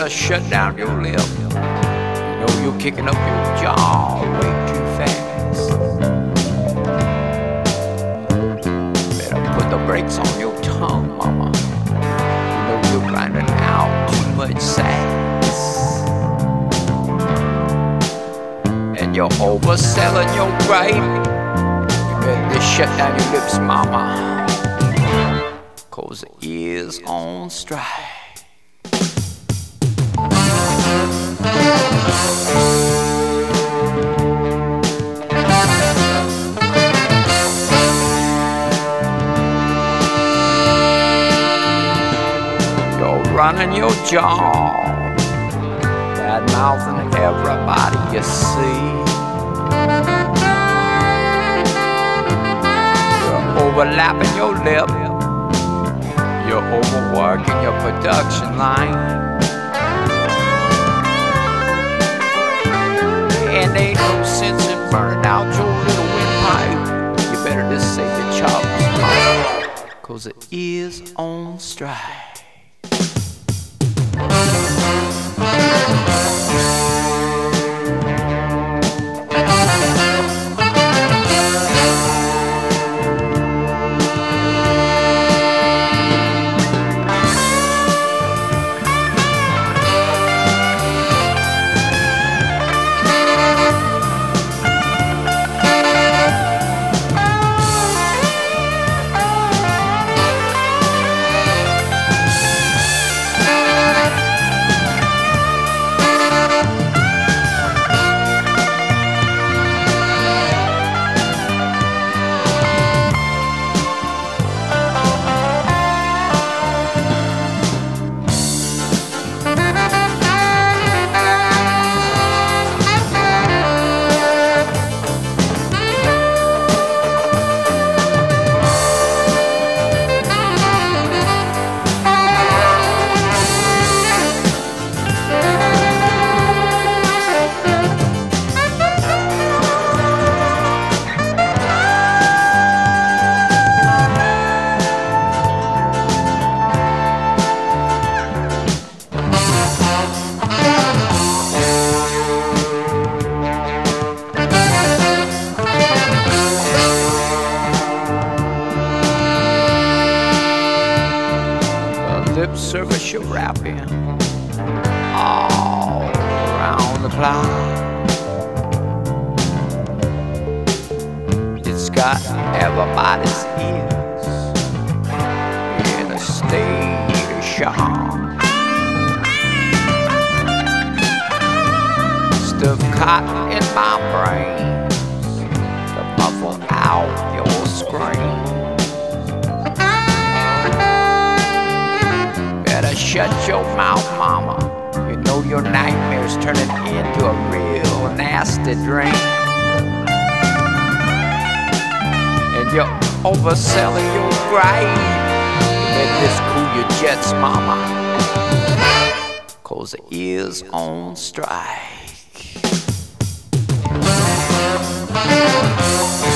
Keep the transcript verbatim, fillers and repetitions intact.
better shut down your lip. You know you're kicking up your jaw way too fast. Better put the brakes on your tongue, mama. You know you're grinding out too much sass. And you're overselling your grape. You better just shut down your lips, mama, 'cause it is on strike. Running your jaw, bad mouthing everybody you see. You're overlapping your lip. You're overworking your production line. And ain't no sense in burning out your little windpipe. You better just save the chops, 'cause it is on strike. Lip service you're rapping all around the clock. It's got everybody's ears in a state of shock. Stuff cotton in my brains to muffle out your scream. Shut your mouth, mama. You know your nightmare's turning into a real nasty dream. And you're overselling your grave. Let this cool your jets, mama, 'cause it is on strike.